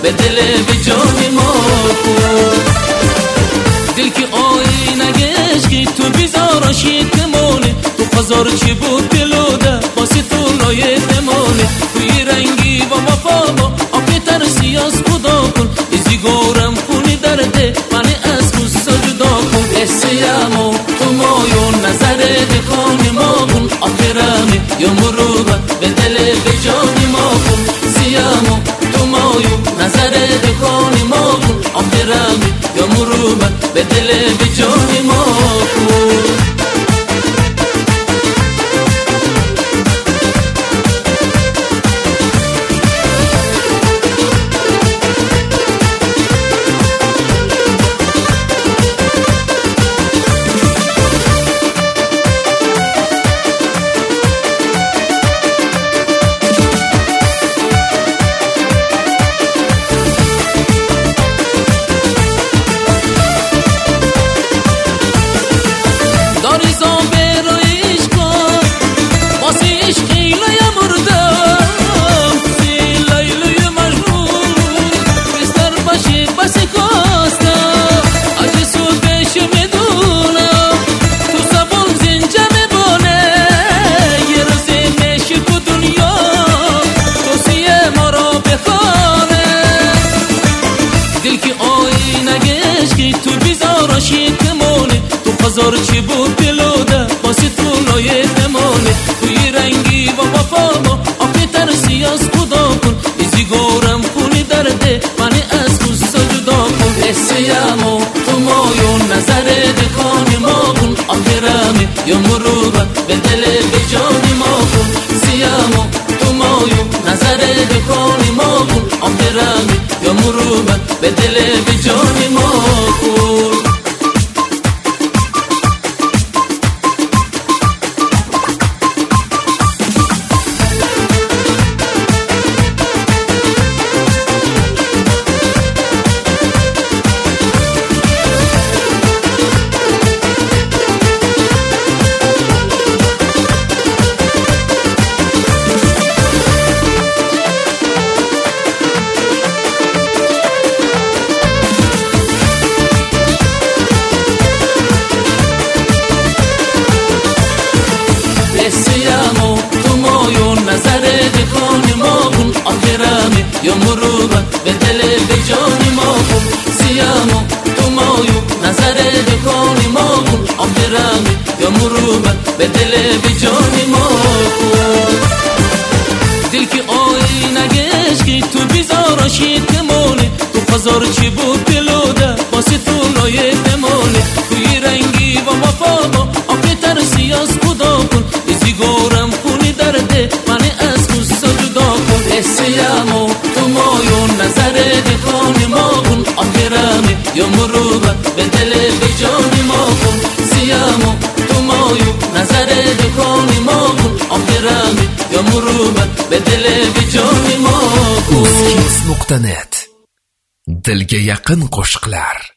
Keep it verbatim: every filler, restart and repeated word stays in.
به دل به جان ما کن. دل که آینگش که تو بیزاراشی تمونه، تو خزار چی بود دلوده باسی تو لایه تمونه. توی رنگی و وفا با آقی ترسی از خدا کن، ازی گورم خونی درده من از خوستا جدا کن. اسیامو تو مایون نظر دخان ما کن، آخرمی یا مروبت به دل به جان ما کن. سیامو تو مایون نظر دخان ما کن، آخرمی یا مروبت به دل به جان ما کن. خزار چی بود دلوده باسی تو لایه تمانه. توی رنگی و وفا با آقی ترسی از خدا کن، ازی گورم خونی درده من از خوستا جدا کن. اسیامو تو مایون نظر دکان ما کن، آخرمی یا مروبت به دل به جان ما کن. سیامو تو مایون نظر دکان ما کن، آخرمی یا مروبت به دل به جان ما کن. یا مروبت به دل به جان ما کن. سیامو تو مایو نظر دکان ما کن، آخرمی یا مروبت به دل به جان ما کن. دل که آینگش که تو بیزاراشی تمونه، تو خزار چی بود دلوده باسی تو لایه تمونه. توی رنگی و وفا با آقی ترسی از خدا کن، ازی گورم خونی درده من از خوستا جدا کن. اسیامو تو مایون نظر دکان ما کن، آخرمی یا مروبت به دل به جان ما کن. سیامو تو مایون نظر دکان ما کن، آخرمی یا مروبت به دل به جان ما کن. uskiz nuqta net dilga yaqin qo'shiqlar.